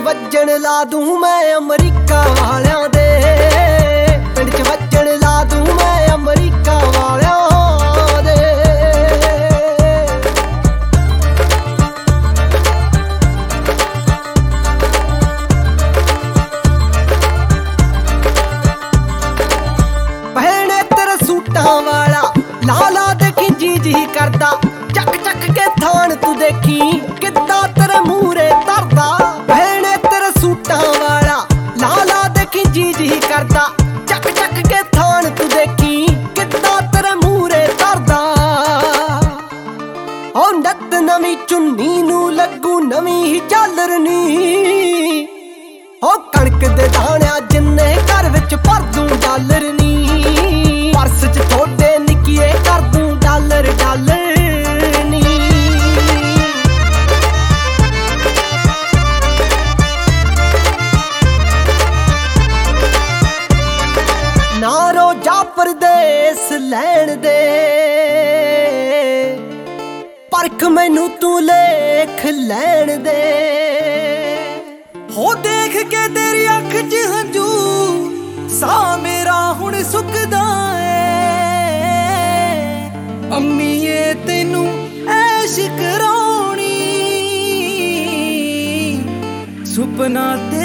ਵੱਜਣ ਲਾ ਦੂੰ ਮੈਂ ਅਮਰੀਕਾ ਵਾਲਿਆਂ ਦੇ, ਪਿੰਡ 'ਚ ਵੱਜਣ ਲਾ ਦੂੰ ਮੈਂ ਅਮਰੀਕਾ ਵਾਲਿਆਂ ਦੇ। ਪਹਿਣੇ ਤੇਰੇ ਸੂਟਾਂ ਵਾਲਾ ਲਾਲਾ ਦੇਖੀ ਜੀ ਜੀ ਕਰਦਾ, ਚੱਕ ਚੱਕ ਕੇ ਥਾਣ ਤੂੰ ਦੇਖੀ ਕਿੱਦਾਂ ਤੇਰੇ ਮੂਹਰੇ ਧਰਦਾ। ਭੈਣੇ ਤੇਰੇ ਸੂਟਾਂ ਵਾਲਾ ਲਾਲਾ ਦੇਖੀ ਜੀ ਜੀ ਕਰਦਾ, ਚੱਕ ਚੱਕ ਕੇ ਥਾਣ ਤੂੰ ਦੇਖੀ ਕਿੱਦਾਂ ਤੇਰੇ ਮੂਹਰੇ ਧਰਦਾ। ਉਹ ਨੱਤ ਨਵੀਂ ਚੁੰਨੀ ਨੂੰ ਲੱਗੂ ਨਵੀਂ ਹੀ ਝਾਲਰਨੀ, ਉਹ ਕਣਕ ਦੇ ਦਾਣਿਆਂ ਜਿੰਨੇ ਘਰ ਵਿੱਚ ਭਰ ਦੂੰ ਡਾਲਰ ਨੀ, ਪਰਸ 'ਚ ਥੋੜੇ ਨਿੱਕੀਏ ਕਰ ਦੂੰ ਡਾਲਰ ਡਾਲਰ ਨੀ। ਨਾ ਰੋਜਾ ਪਰਦੇਸ ਲੈਣ ਦੇ, ਪਰਖ ਮੈਨੂੰ ਤੂੰ ਲੇਖ ਲੈਣ ਦੇ। ਹੋ ਦੇਖ ਕੇ ਤੇਰੀ ਅੱਖ 'ਚ ਹੰਝੂ ਸਾਹ ਮੇਰਾ ਹੁਣ ਸੁੱਕਦਾ ਏ। ਅੰਮੀਏ ਤੈਨੂੰ ਐਸ਼ ਕਰਾਉਣੀ, ਸੁਪਨਾ ਤੇ